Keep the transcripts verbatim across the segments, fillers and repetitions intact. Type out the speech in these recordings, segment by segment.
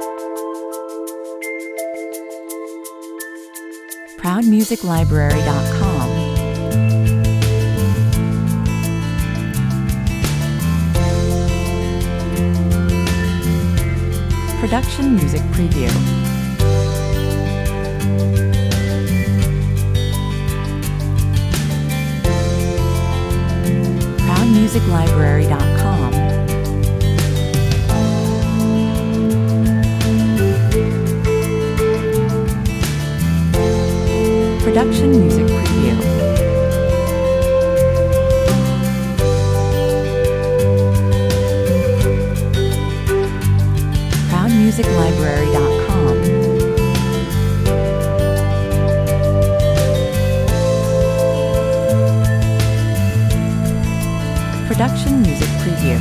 proud music library dot com. Production Music Preview. proud music library dot com. Production Music Preview. proud music library dot com. Production Music Preview.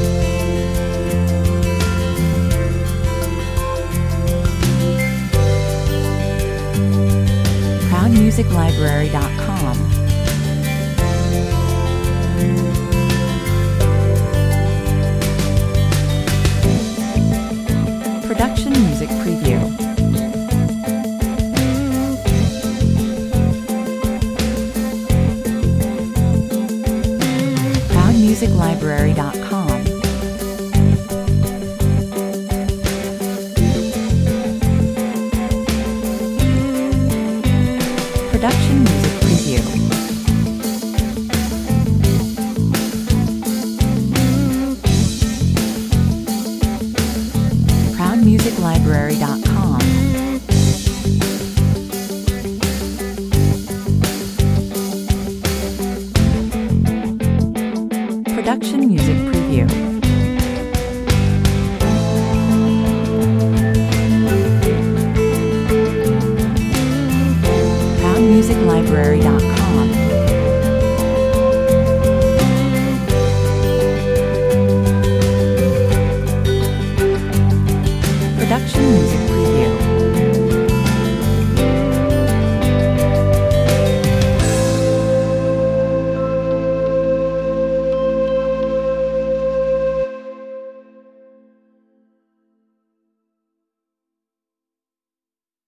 proud music library dot com. Production Music Preview. proud music library dot com. Production Music Preview. proud music library dot com. Production Music Preview. proud music library dot com. Production Music